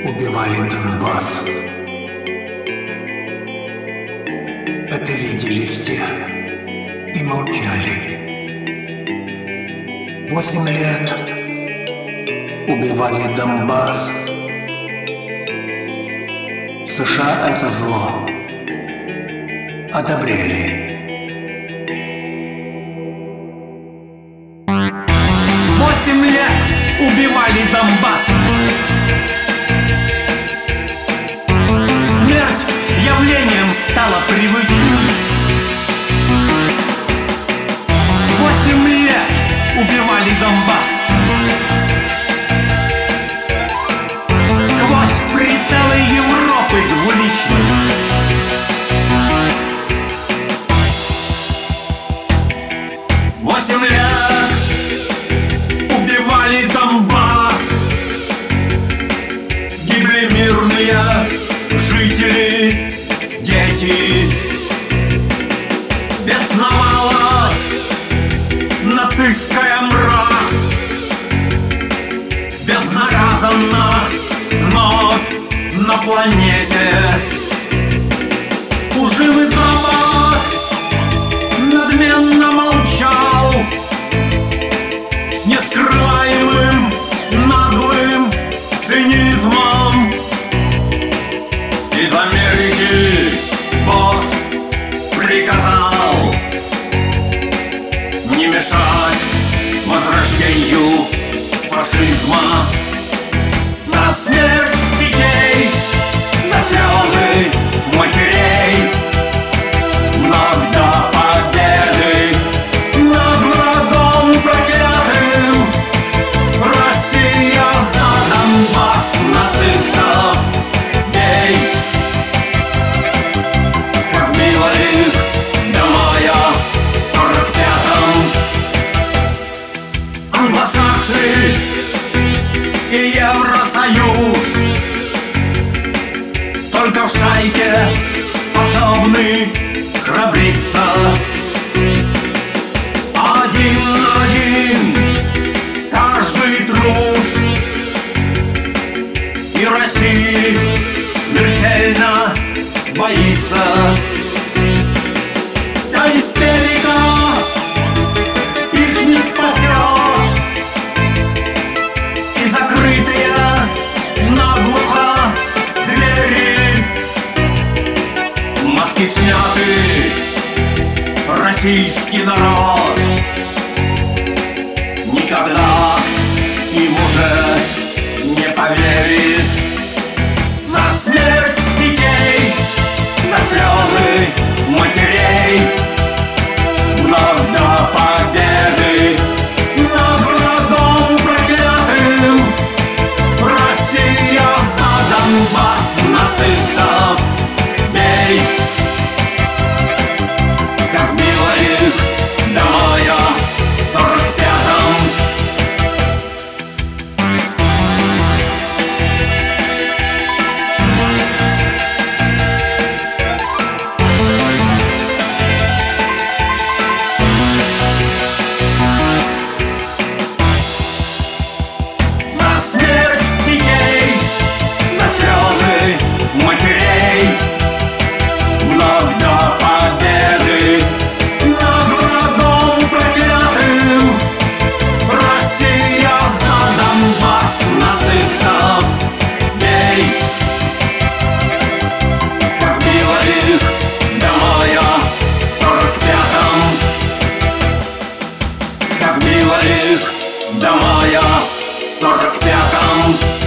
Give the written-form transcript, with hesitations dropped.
убивали Донбасс. Это видели все и молчали. 8 лет убивали Донбасс. США это зло одобрели. 8 лет убивали Донбасс. Смерть явлением стала привычным. 8 лет убивали Донбасс. Сквозь прицелы Европы двуличной. 8 лет убивали Донбасс. Гибли мирные жители, дети. Бесновалась нацистская мразь. Безнаказанно вновь на планете. Лживый Запад надменно молчал с нескрываемым наглым цинизмом. Из Америки босс приказал не мешать возрождению фашизма. За смерть детей, за слезы матерей, вновь до победы над врагом проклятым. Россия за Донбасс, нацистов бей. Как било их до мая в 45-м. Англосаксы и Евросоюз только в шайке способны храбриться. Один на один каждый трус. И Россия смертельно боится. Вся истерика их не спасет. И закрытые наглухо двери. Маски сняты. Российский народ никогда им уже не поверит. За смерть детей, за слезы матерей, вновь до победы над врагом проклятым. Россия за Донбасс, нацистов бей. Как било их до мая в 45-м. За смерть детей, за слезы матерей, вновь до победы над врагом проклятым. Россия за Донбасс, нацистов бей. Как било их до мая в 45-м. Как било их до мая в 45-м.